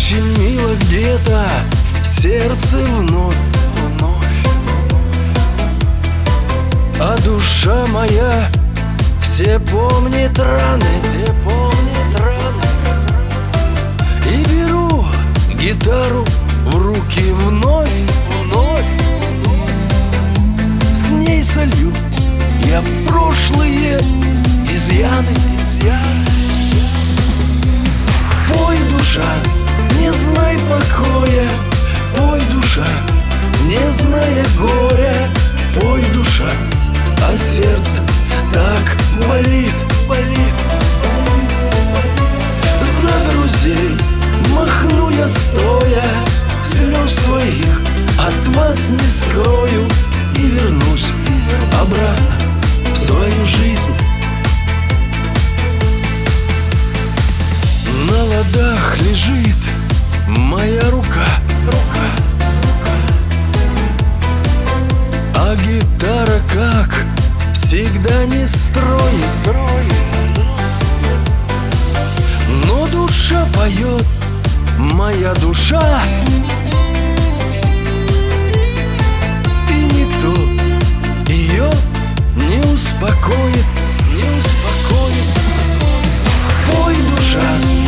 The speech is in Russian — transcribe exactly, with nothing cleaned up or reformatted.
очень мило где-то сердце вновь, вновь. А душа моя все помнит раны, все помнит раны. И беру гитару в руки вновь, вновь. С ней солью я прошлые изъяны, изъяны. Пой, душа, не знай покоя, пой, душа, не зная горя, пой, душа, а сердце так болит, болит. За друзей махну я стоя, слез своих от вас не скрою, и вернусь обратно в свою жизнь. На ладах лежит моя рука, рука, рука. А гитара, как всегда, не строй, строй. Но душа поет, моя душа, и никто ее не успокоит, не успокоит. Пой, душа,